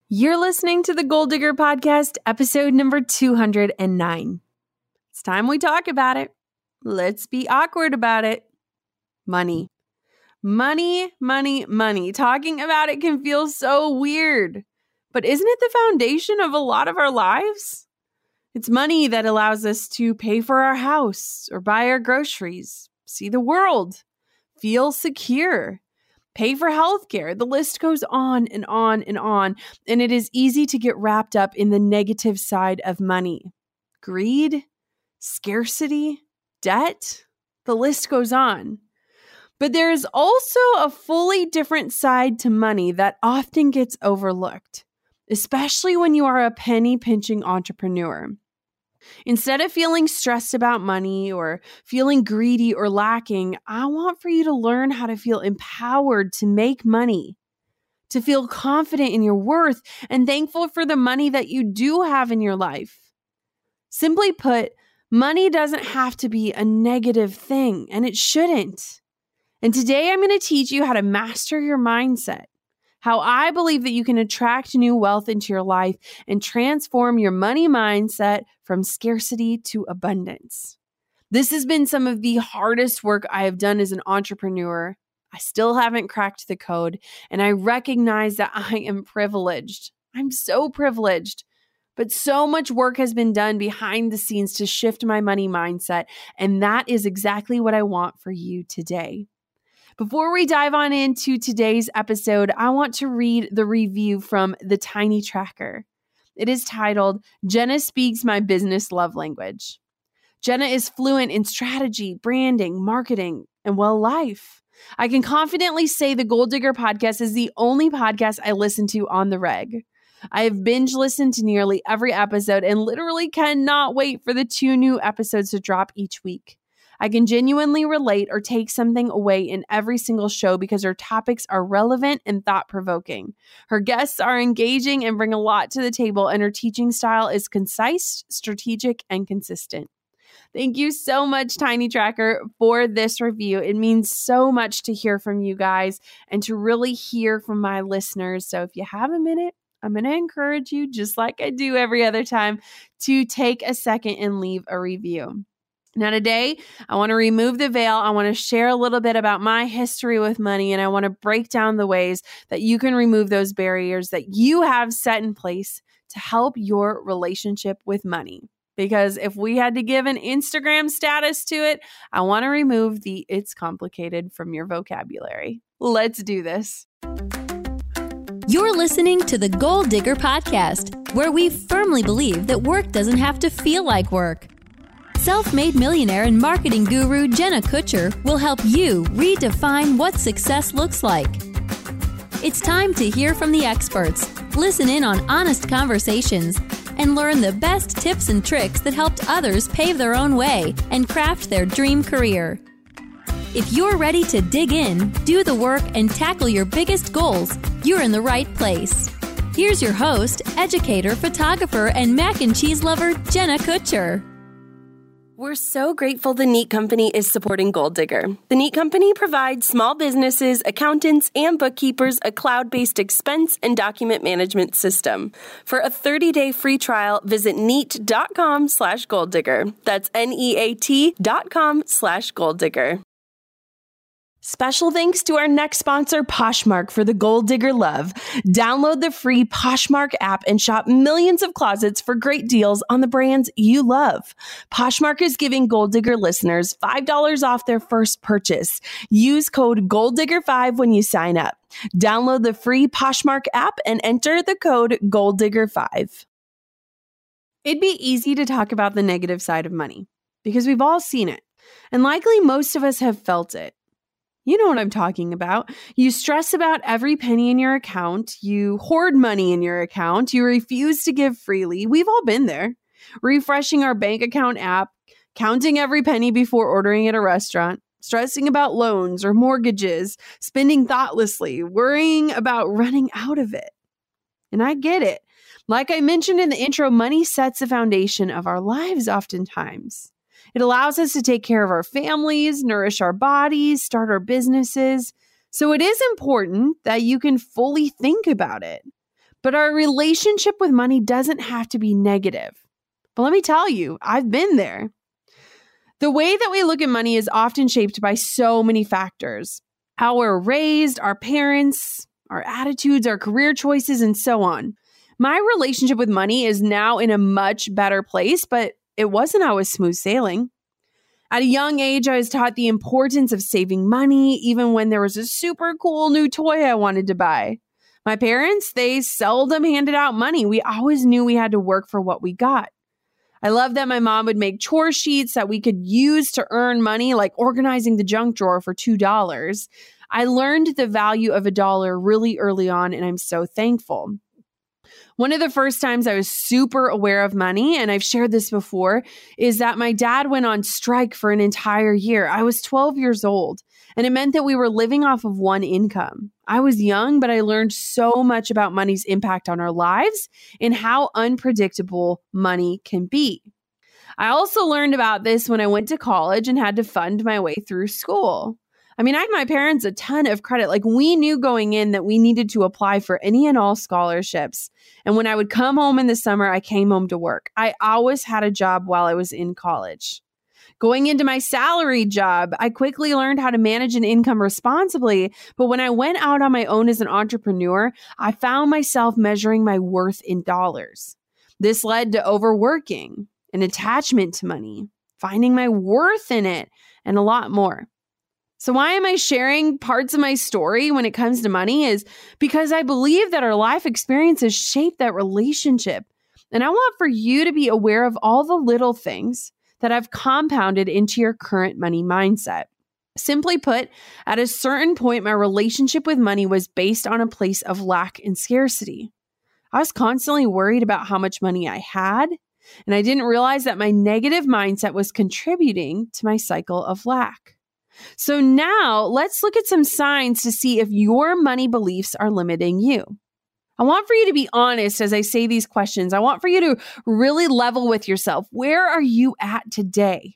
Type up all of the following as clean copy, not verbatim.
You're listening to the Goal Digger Podcast, episode number 209. It's time we talk about it. Let's be awkward about it. Money. Money, money, money. Talking about it can feel so weird. But isn't it the foundation of a lot of our lives? It's money that allows us to pay for our house or buy our groceries, see the world, feel secure, pay for healthcare. The list goes on and on and on. And it is easy to get wrapped up in the negative side of money. Greed, scarcity, debt, the list goes on. But there is also a fully different side to money that often gets overlooked, especially when you are a penny-pinching entrepreneur. Instead of feeling stressed about money or feeling greedy or lacking, I want for you to learn how to feel empowered to make money, to feel confident in your worth and thankful for the money that you do have in your life. Simply put, money doesn't have to be a negative thing, and it shouldn't. And today I'm going to teach you how to master your mindset, how I believe that you can attract new wealth into your life and transform your money mindset from scarcity to abundance. This has been some of the hardest work I have done as an entrepreneur. I still haven't cracked the code, and I recognize that I am privileged. I'm so privileged. But so much work has been done behind the scenes to shift my money mindset, and that is exactly what I want for you today. Before we dive on into today's episode, I want to read the review from the Tiny Tracker. It is titled, Jenna Speaks My Business Love Language. Jenna is fluent in strategy, branding, marketing, and life. I can confidently say the Goal Digger Podcast is the only podcast I listen to on the reg. I have binge listened to nearly every episode and literally cannot wait for the 2 new episodes to drop each week. I can genuinely relate or take something away in every single show because her topics are relevant and thought-provoking. Her guests are engaging and bring a lot to the table, and her teaching style is concise, strategic, and consistent. Thank you so much, Tiny Tracker, for this review. It means so much to hear from you guys and to really hear from my listeners. So if you have a minute, I'm going to encourage you, just like I do every other time, to take a second and leave a review. Now today, I want to remove the veil. I want to share a little bit about my history with money, and I want to break down the ways that you can remove those barriers that you have set in place to help your relationship with money. Because if we had to give an Instagram status to it, I want to remove the "it's complicated" from your vocabulary. Let's do this. You're listening to the Goal Digger Podcast, where we firmly believe that work doesn't have to feel like work. Self-made millionaire and marketing guru Jenna Kutcher will help you redefine what success looks like. It's time to hear from the experts, listen in on honest conversations, and learn the best tips and tricks that helped others pave their own way and craft their dream career. If you're ready to dig in, do the work, and tackle your biggest goals, you're in the right place. Here's your host, educator, photographer, and mac and cheese lover, Jenna Kutcher. We're so grateful The Neat Company is supporting Goal Digger. The Neat Company provides small businesses, accountants, and bookkeepers a cloud-based expense and document management system. For a 30-day free trial, visit neat.com/goaldigger. That's neat.com/goaldigger. Special thanks to our next sponsor, Poshmark, for the Goal Digger love. Download the free Poshmark app and shop millions of closets for great deals on the brands you love. Poshmark is giving Goal Digger listeners $5 off their first purchase. Use code GOALDIGGER5 when you sign up. Download the free Poshmark app and enter the code GOALDIGGER5. It'd be easy to talk about the negative side of money because we've all seen it, and likely most of us have felt it. You know what I'm talking about. You stress about every penny in your account. You hoard money in your account. You refuse to give freely. We've all been there. Refreshing our bank account app, counting every penny before ordering at a restaurant, stressing about loans or mortgages, spending thoughtlessly, worrying about running out of it. And I get it. Like I mentioned in the intro, money sets the foundation of our lives oftentimes. It allows us to take care of our families, nourish our bodies, start our businesses. So it is important that you can fully think about it. But our relationship with money doesn't have to be negative. But let me tell you, I've been there. The way that we look at money is often shaped by so many factors. How we're raised, our parents, our attitudes, our career choices, and so on. My relationship with money is now in a much better place, but it wasn't always smooth sailing. At a young age, I was taught the importance of saving money, even when there was a super cool new toy I wanted to buy. My parents, they seldom handed out money. We always knew we had to work for what we got. I love that my mom would make chore sheets that we could use to earn money, like organizing the junk drawer for $2. I learned the value of $1 really early on, and I'm so thankful. One of the first times I was super aware of money, and I've shared this before, is that my dad went on strike for an entire year. I was 12 years old, and it meant that we were living off of one income. I was young, but I learned so much about money's impact on our lives and how unpredictable money can be. I also learned about this when I went to college and had to fund my way through school. I mean, I had my parents a ton of credit. Like, we knew going in that we needed to apply for any and all scholarships. And when I would come home in the summer, I came home to work. I always had a job while I was in college. Going into my salaried job, I quickly learned how to manage an income responsibly. But when I went out on my own as an entrepreneur, I found myself measuring my worth in dollars. This led to overworking, an attachment to money, finding my worth in it, and a lot more. So why am I sharing parts of my story when it comes to money is because I believe that our life experiences shape that relationship. And I want for you to be aware of all the little things that have compounded into your current money mindset. Simply put, at a certain point, my relationship with money was based on a place of lack and scarcity. I was constantly worried about how much money I had, and I didn't realize that my negative mindset was contributing to my cycle of lack. So now let's look at some signs to see if your money beliefs are limiting you. I want for you to be honest as I say these questions. I want for you to really level with yourself. Where are you at today?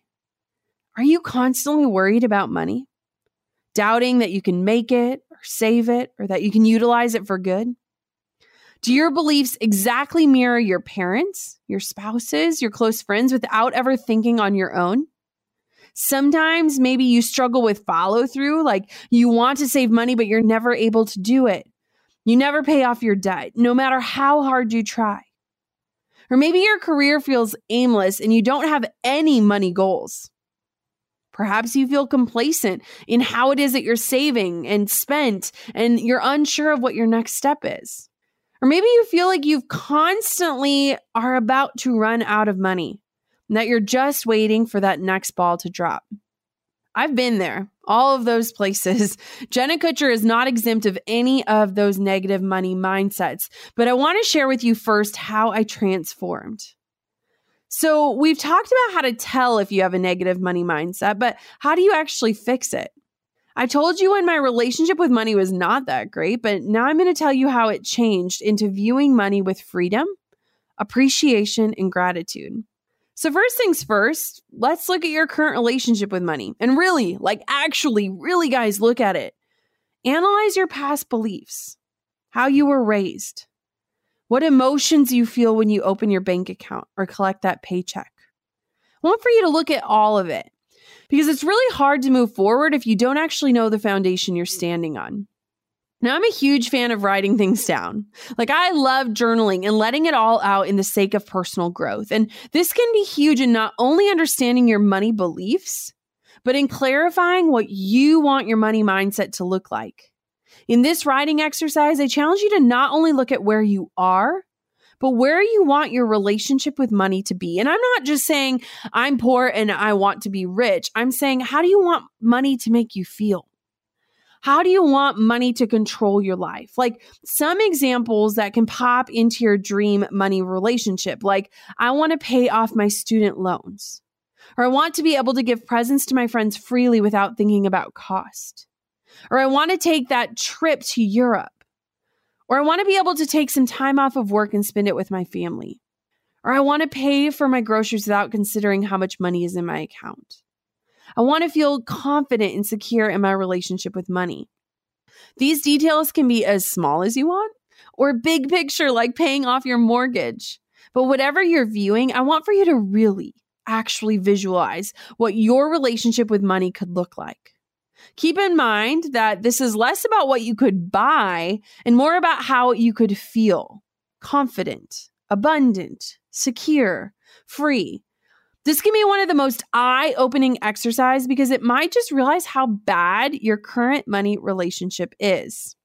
Are you constantly worried about money? Doubting that you can make it or save it or that you can utilize it for good? Do your beliefs exactly mirror your parents, your spouses, your close friends without ever thinking on your own? Sometimes maybe you struggle with follow through, like you want to save money, but you're never able to do it. You never pay off your debt, no matter how hard you try. Or maybe your career feels aimless and you don't have any money goals. Perhaps you feel complacent in how it is that you're saving and spent, and you're unsure of what your next step is. Or maybe you feel like you constantly are about to run out of money, and that you're just waiting for that next ball to drop. I've been there, all of those places. Jenna Kutcher is not exempt of any of those negative money mindsets, but I want to share with you first how I transformed. So we've talked about how to tell if you have a negative money mindset, but how do you actually fix it? I told you when my relationship with money was not that great, but now I'm going to tell you how it changed into viewing money with freedom, appreciation, and gratitude. So first things first, let's look at your current relationship with money. And really, really, guys, look at it. Analyze your past beliefs, how you were raised, what emotions you feel when you open your bank account or collect that paycheck. I want for you to look at all of it because it's really hard to move forward if you don't actually know the foundation you're standing on. Now, I'm a huge fan of writing things down. I love journaling and letting it all out in the sake of personal growth. And this can be huge in not only understanding your money beliefs, but in clarifying what you want your money mindset to look like. In this writing exercise, I challenge you to not only look at where you are, but where you want your relationship with money to be. And I'm not just saying I'm poor and I want to be rich. I'm saying, how do you want money to make you feel? How do you want money to control your life? Some examples that can pop into your dream money relationship, I want to pay off my student loans, or I want to be able to give presents to my friends freely without thinking about cost, or I want to take that trip to Europe, or I want to be able to take some time off of work and spend it with my family, or I want to pay for my groceries without considering how much money is in my account. I want to feel confident and secure in my relationship with money. These details can be as small as you want, or big picture like paying off your mortgage. But whatever you're viewing, I want for you to really actually visualize what your relationship with money could look like. Keep in mind that this is less about what you could buy and more about how you could feel confident, abundant, secure, free. This can be one of the most eye-opening exercises because it might just realize how bad your current money relationship is.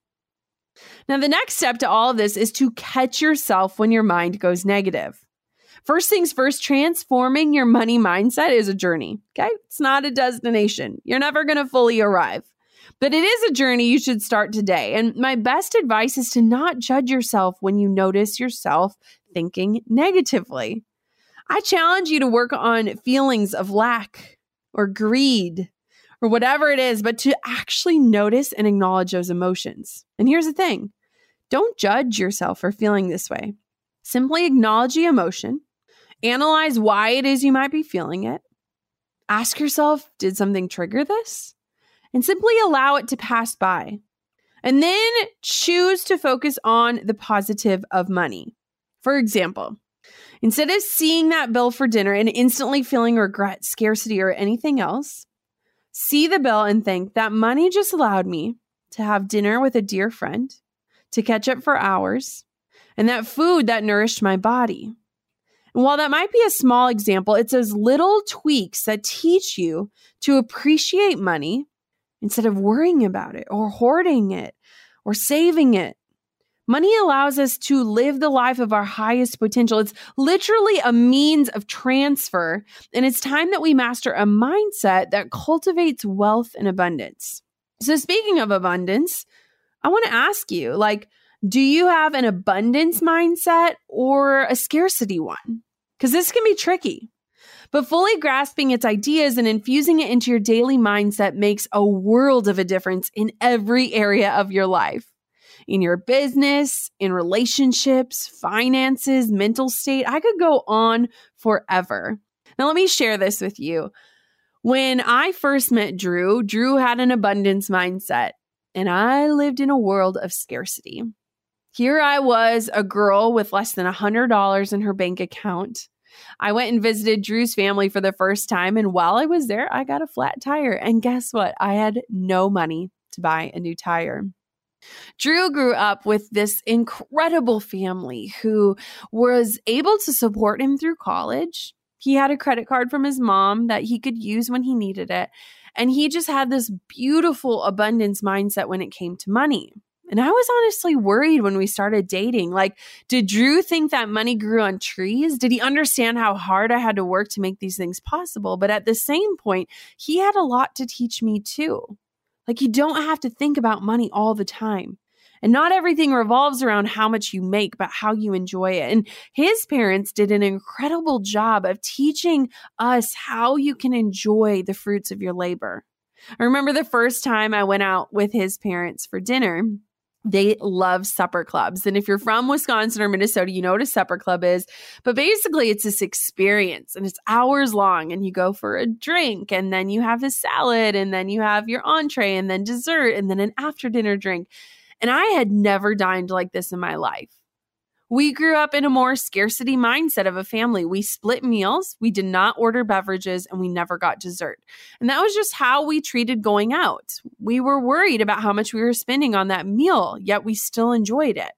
Now, the next step to all of this is to catch yourself when your mind goes negative. First things first, transforming your money mindset is a journey, okay? It's not a destination. You're never going to fully arrive. But it is a journey you should start today. And my best advice is to not judge yourself when you notice yourself thinking negatively. I challenge you to work on feelings of lack or greed or whatever it is, but to actually notice and acknowledge those emotions. And here's the thing. Don't judge yourself for feeling this way. Simply acknowledge the emotion. Analyze why it is you might be feeling it. Ask yourself, did something trigger this? And simply allow it to pass by. And then choose to focus on the positive of money. For example, instead of seeing that bill for dinner and instantly feeling regret, scarcity, or anything else, see the bill and think that money just allowed me to have dinner with a dear friend, to catch up for hours, and that food that nourished my body. And while that might be a small example, it's those little tweaks that teach you to appreciate money instead of worrying about it or hoarding it or saving it. Money allows us to live the life of our highest potential. It's literally a means of transfer, and it's time that we master a mindset that cultivates wealth and abundance. So speaking of abundance, I want to ask you, do you have an abundance mindset or a scarcity one? Because this can be tricky. But fully grasping its ideas and infusing it into your daily mindset makes a world of a difference in every area of your life. In your business, in relationships, finances, mental state. I could go on forever. Now, let me share this with you. When I first met Drew had an abundance mindset, and I lived in a world of scarcity. Here I was, a girl with less than $100 in her bank account. I went and visited Drew's family for the first time, and while I was there, I got a flat tire. And guess what? I had no money to buy a new tire. Drew grew up with this incredible family who was able to support him through college. He had a credit card from his mom that he could use when he needed it. And he just had this beautiful abundance mindset when it came to money. And I was honestly worried when we started dating. Did Drew think that money grew on trees? Did he understand how hard I had to work to make these things possible? But at the same point, he had a lot to teach me too. You don't have to think about money all the time. And not everything revolves around how much you make, but how you enjoy it. And his parents did an incredible job of teaching us how you can enjoy the fruits of your labor. I remember the first time I went out with his parents for dinner. They love supper clubs. And if you're from Wisconsin or Minnesota, you know what a supper club is. But basically, it's this experience and it's hours long. And you go for a drink and then you have a salad and then you have your entree and then dessert and then an after dinner drink. And I had never dined like this in my life. We grew up in a more scarcity mindset of a family. We split meals, we did not order beverages, and we never got dessert. And that was just how we treated going out. We were worried about how much we were spending on that meal, yet we still enjoyed it.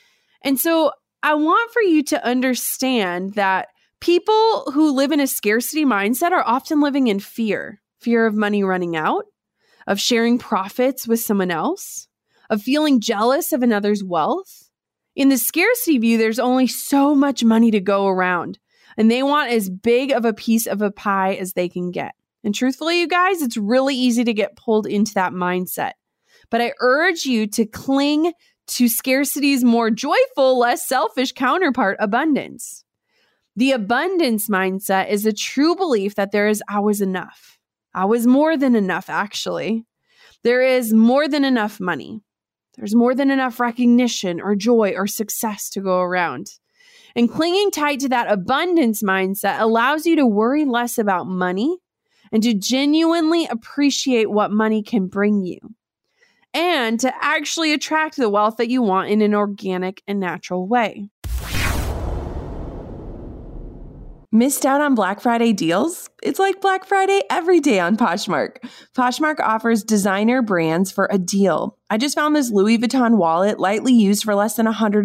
And so I want for you to understand that people who live in a scarcity mindset are often living in fear of money running out, of sharing profits with someone else, of feeling jealous of another's wealth. In the scarcity view, there's only so much money to go around, and they want as big of a piece of a pie as they can get. And truthfully, you guys, it's really easy to get pulled into that mindset. But I urge you to cling to scarcity's more joyful, less selfish counterpart, abundance. The abundance mindset is a true belief that there is always enough. Always more than enough, actually. There is more than enough money. There's more than enough recognition or joy or success to go around. And clinging tight to that abundance mindset allows you to worry less about money and to genuinely appreciate what money can bring you. and to actually attract the wealth that you want in an organic and natural way. Missed out on Black Friday deals? It's like Black Friday every day on Poshmark. Poshmark offers designer brands for a deal. I just found this Louis Vuitton wallet lightly used for less than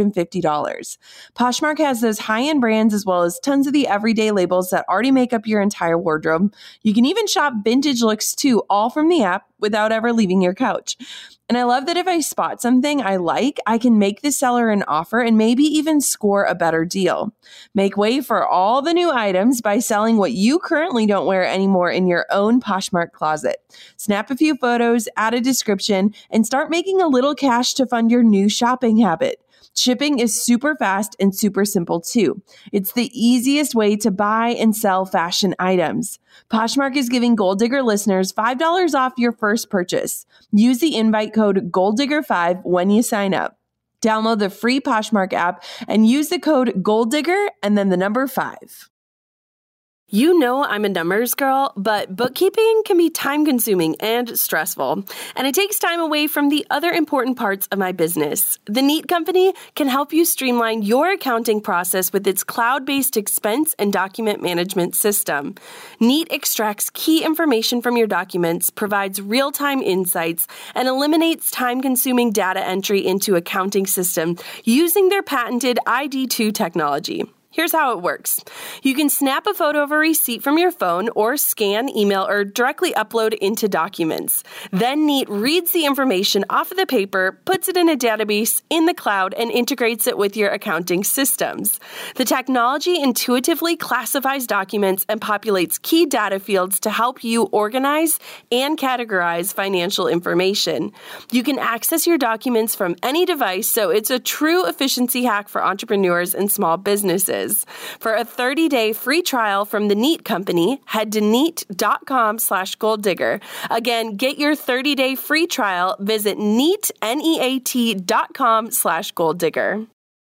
$150. Poshmark has those high-end brands as well as tons of the everyday labels that already make up your entire wardrobe. You can even shop vintage looks too, all from the app without ever leaving your couch. And I love that if I spot something I like, I can make the seller an offer and maybe even score a better deal. Make way for all the new items by selling what you currently don't wear anymore in your own Poshmark closet. Snap a few photos, add a description, and start making a little cash to fund your new shopping habit. Shipping is super fast and super simple too. It's the easiest way to buy and sell fashion items. Poshmark is giving Gold Digger listeners $5 off your first purchase. Use the invite code GOLDDIGGER5 when you sign up. Download the free Poshmark app and use the code GOLDDIGGER and then the number 5. You know I'm a numbers girl, but bookkeeping can be time-consuming and stressful, and it takes time away from the other important parts of my business. The Neat Company can help you streamline your accounting process with its cloud-based expense and document management system. Neat extracts key information from your documents, provides real-time insights, and eliminates time-consuming data entry into accounting system using their patented ID2 technology. Here's how it works. You can snap a photo of a receipt from your phone or scan, email, or directly upload into documents. Then Neat reads the information off of the paper, puts it in a database in the cloud, and integrates it with your accounting systems. The technology intuitively classifies documents and populates key data fields to help you organize and categorize financial information. You can access your documents from any device, so it's a true efficiency hack for entrepreneurs and small businesses. For a 30-day free trial from the Neat Company, head to neat.com/golddigger. Again, get your 30-day free trial. Visit neat.com/golddigger.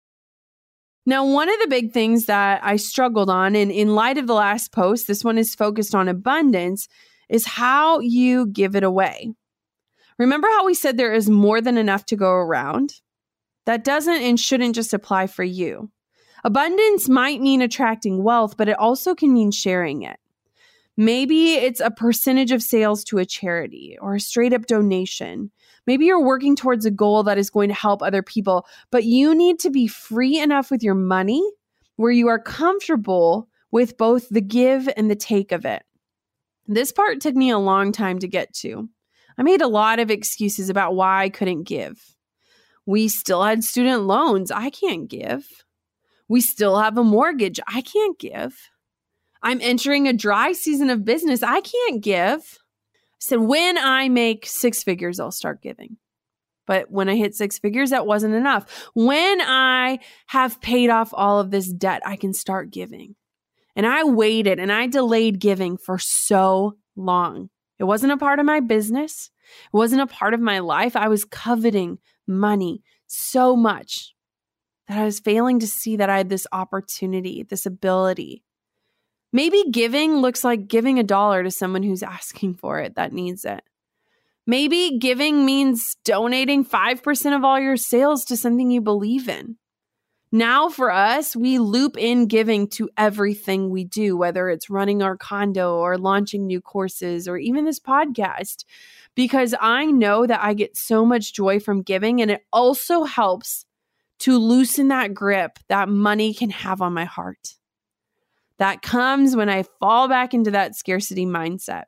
Now, one of the big things that I struggled on, and in light of the last post, this one is focused on abundance, is how you give it away. Remember how we said there is more than enough to go around? That doesn't and shouldn't just apply for you. Abundance might mean attracting wealth, but it also can mean sharing it. Maybe it's a percentage of sales to a charity or a straight up donation. Maybe you're working towards a goal that is going to help other people, but you need to be free enough with your money where you are comfortable with both the give and the take of it. This part took me a long time to get to. I made a lot of excuses about why I couldn't give. We still had student loans. I can't give. We still have a mortgage. I can't give. I'm entering a dry season of business. I can't give. I said, when I make 6 figures, I'll start giving. But when I hit 6 figures, that wasn't enough. When I have paid off all of this debt, I can start giving. And I waited and I delayed giving for so long. It wasn't a part of my business. It wasn't a part of my life. I was coveting money so much that I was failing to see that I had this opportunity, this ability. Maybe giving looks like giving $1 to someone who's asking for it, that needs it. Maybe giving means donating 5% of all your sales to something you believe in. Now for us, we loop in giving to everything we do, whether it's running our condo or launching new courses or even this podcast, because I know that I get so much joy from giving, and it also helps to loosen that grip that money can have on my heart. That comes when I fall back into that scarcity mindset.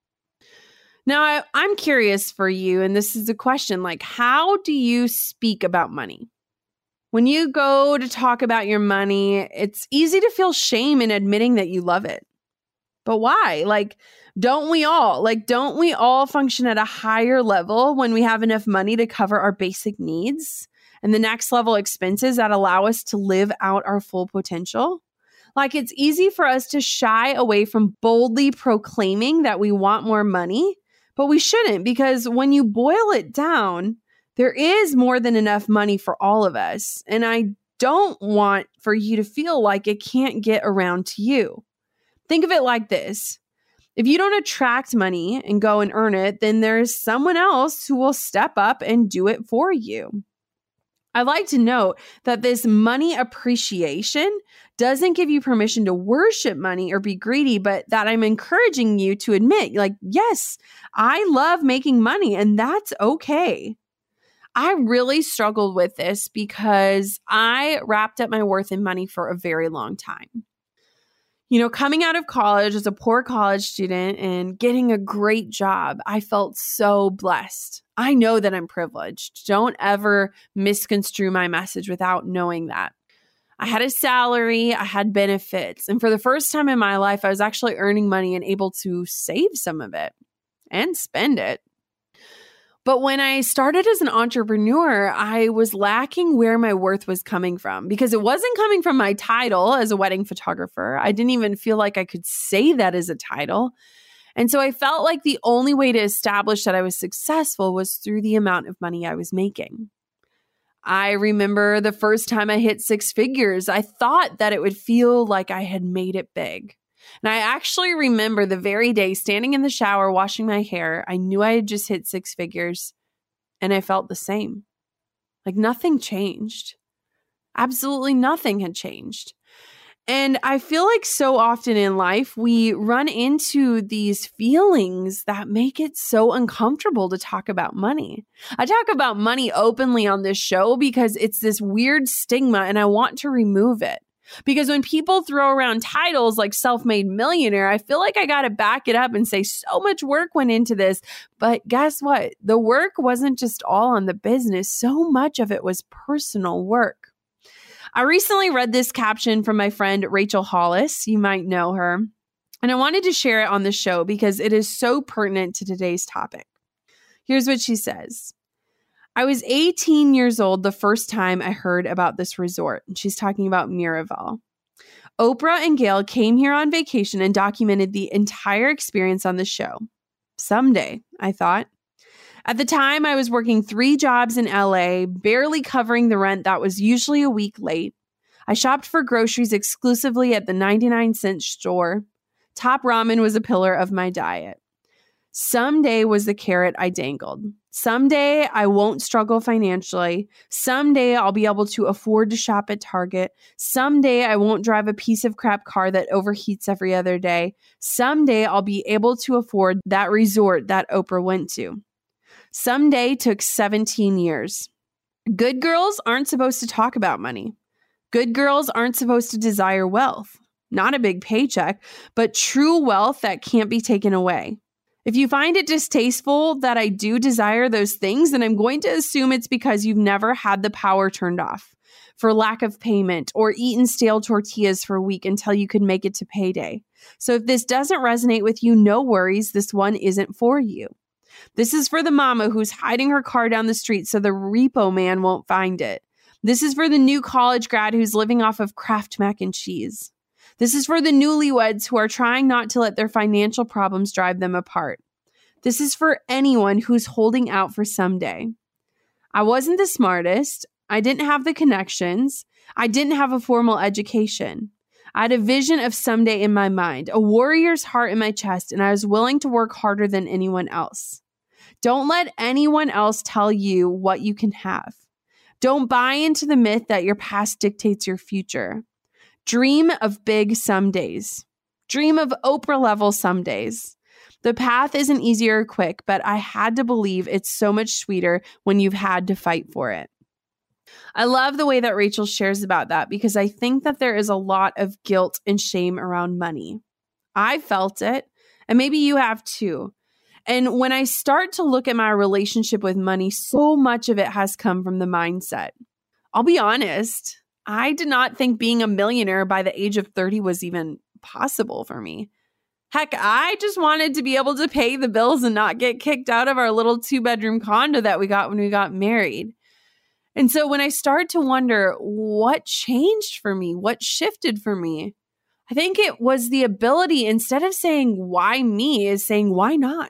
Now, I'm curious for you, and this is a question, like, how do you speak about money? When you go to talk about your money, it's easy to feel shame in admitting that you love it. But why? Don't we all function at a higher level when we have enough money to cover our basic needs and the next level expenses that allow us to live out our full potential? It's easy for us to shy away from boldly proclaiming that we want more money, but we shouldn't, because when you boil it down, there is more than enough money for all of us. And I don't want for you to feel like it can't get around to you. Think of it like this. If you don't attract money and go and earn it, then there's someone else who will step up and do it for you. I'd like to note that this money appreciation doesn't give you permission to worship money or be greedy, but that I'm encouraging you to admit, like, yes, I love making money and that's okay. I really struggled with this because I wrapped up my worth in money for a very long time. You know, coming out of college as a poor college student and getting a great job, I felt so blessed. I know that I'm privileged. Don't ever misconstrue my message without knowing that. I had a salary, I had benefits, and for the first time in my life, I was actually earning money and able to save some of it and spend it. But when I started as an entrepreneur, I was lacking where my worth was coming from because it wasn't coming from my title as a wedding photographer. I didn't even feel like I could say that as a title. And so I felt like the only way to establish that I was successful was through the amount of money I was making. I remember the first time I hit 6 figures, I thought that it would feel like I had made it big. And I actually remember the very day standing in the shower, washing my hair. I knew I had just hit 6 figures and I felt the same. Like nothing changed. Absolutely nothing had changed. And I feel like so often in life, we run into these feelings that make it so uncomfortable to talk about money. I talk about money openly on this show because it's this weird stigma and I want to remove it. Because when people throw around titles like self-made millionaire, I feel like I got to back it up and say so much work went into this. But guess what? The work wasn't just all on the business. So much of it was personal work. I recently read this caption from my friend Rachel Hollis. You might know her. And I wanted to share it on the show because it is so pertinent to today's topic. Here's what she says. I was 18 years old the first time I heard about this resort. And she's talking about Miraval. Oprah and Gail came here on vacation and documented the entire experience on the show. Someday, I thought. At the time, I was working 3 jobs in LA, barely covering the rent that was usually a week late. I shopped for groceries exclusively at the 99-cent store. Top ramen was a pillar of my diet. Someday was the carrot I dangled. Someday I won't struggle financially. Someday I'll be able to afford to shop at Target. Someday I won't drive a piece of crap car that overheats every other day. Someday I'll be able to afford that resort that Oprah went to. Someday took 17 years. Good girls aren't supposed to talk about money. Good girls aren't supposed to desire wealth. Not a big paycheck, but true wealth that can't be taken away. If you find it distasteful that I do desire those things, then I'm going to assume it's because you've never had the power turned off for lack of payment or eaten stale tortillas for a week until you could make it to payday. So if this doesn't resonate with you, no worries, this one isn't for you. This is for the mama who's hiding her car down the street so the repo man won't find it. This is for the new college grad who's living off of Kraft mac and cheese. This is for the newlyweds who are trying not to let their financial problems drive them apart. This is for anyone who's holding out for someday. I wasn't the smartest. I didn't have the connections. I didn't have a formal education. I had a vision of someday in my mind, a warrior's heart in my chest, and I was willing to work harder than anyone else. Don't let anyone else tell you what you can have. Don't buy into the myth that your past dictates your future. Dream of big somedays. Dream of Oprah-level somedays. The path isn't easy or quick, but I had to believe it's so much sweeter when you've had to fight for it. I love the way that Rachel shares about that because I think that there is a lot of guilt and shame around money. I felt it, and maybe you have too. And when I start to look at my relationship with money, so much of it has come from the mindset. I'll be honest, I did not think being a millionaire by the age of 30 was even possible for me. Heck, I just wanted to be able to pay the bills and not get kicked out of our little 2-bedroom condo that we got when we got married. And so when I started to wonder what changed for me, what shifted for me, I think it was the ability, instead of saying, why me, is saying, why not?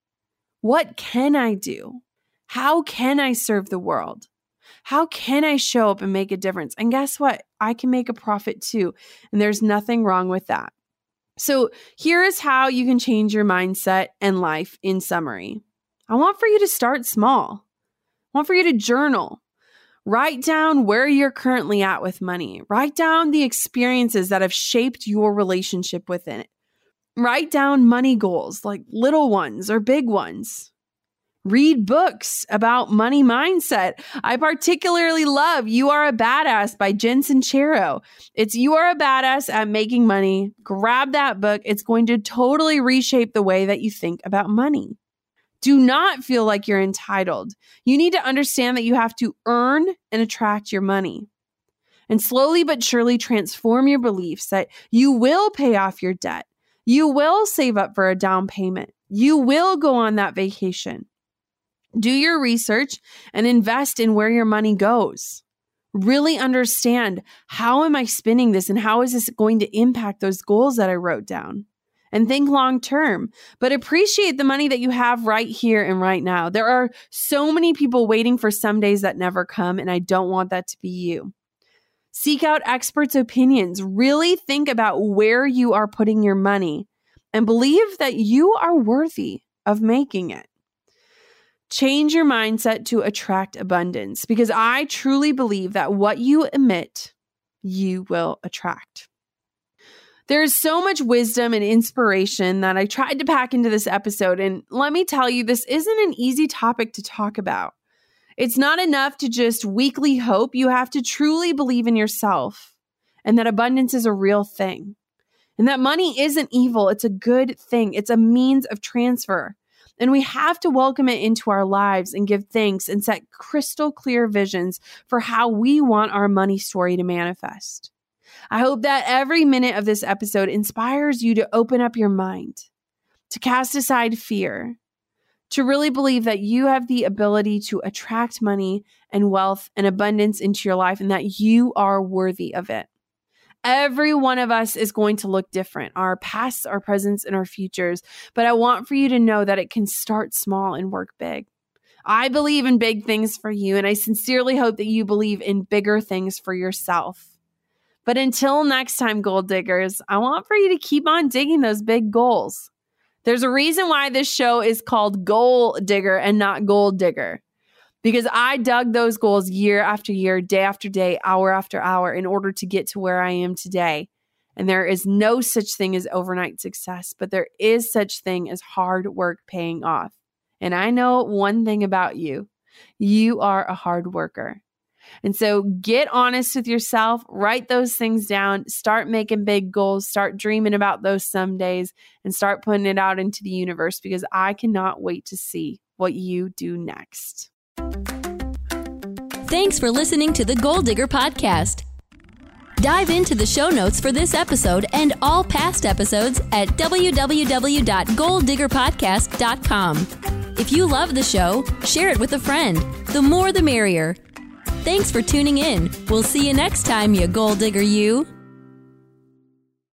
What can I do? How can I serve the world? How can I show up and make a difference? And guess what? I can make a profit too. And there's nothing wrong with that. So here is how you can change your mindset and life in summary. I want for you to start small. I want for you to journal. Write down where you're currently at with money. Write down the experiences that have shaped your relationship with it. Write down money goals, like little ones or big ones. Read books about money mindset. I particularly love You Are a Badass by Jen Sincero. It's You Are a Badass at Making Money. Grab that book. It's going to totally reshape the way that you think about money. Do not feel like you're entitled. You need to understand that you have to earn and attract your money. And slowly but surely transform your beliefs that you will pay off your debt. You will save up for a down payment. You will go on that vacation. Do your research and invest in where your money goes. Really understand, how am I spending this and how is this going to impact those goals that I wrote down? And think long term, but appreciate the money that you have right here and right now. There are so many people waiting for some days that never come, and I don't want that to be you. Seek out experts' opinions. Really think about where you are putting your money and believe that you are worthy of making it. Change your mindset to attract abundance, because I truly believe that what you emit, you will attract. There is so much wisdom and inspiration that I tried to pack into this episode. And let me tell you, this isn't an easy topic to talk about. It's not enough to just weakly hope. You have to truly believe in yourself and that abundance is a real thing. And that money isn't evil. It's a good thing. It's a means of transfer. And we have to welcome it into our lives and give thanks and set crystal clear visions for how we want our money story to manifest. I hope that every minute of this episode inspires you to open up your mind, to cast aside fear, to really believe that you have the ability to attract money and wealth and abundance into your life and that you are worthy of it. Every one of us is going to look different, our pasts, our presents, and our futures. But I want for you to know that it can start small and work big. I believe in big things for you, and I sincerely hope that you believe in bigger things for yourself. But until next time, gold diggers, I want for you to keep on digging those big goals. There's a reason why this show is called Goal Digger and not Gold Digger. Because I dug those goals year after year, day after day, hour after hour in order to get to where I am today. And there is no such thing as overnight success, but there is such thing as hard work paying off. And I know one thing about you. You are a hard worker. And so get honest with yourself, write those things down, start making big goals, start dreaming about those some days, and start putting it out into the universe, because I cannot wait to see what you do next. Thanks for listening to the Goal Digger Podcast. Dive into the show notes for this episode and all past episodes at www.goaldiggerpodcast.com. If you love the show, share it with a friend. The more the merrier. Thanks for tuning in. We'll see you next time, you goal digger you.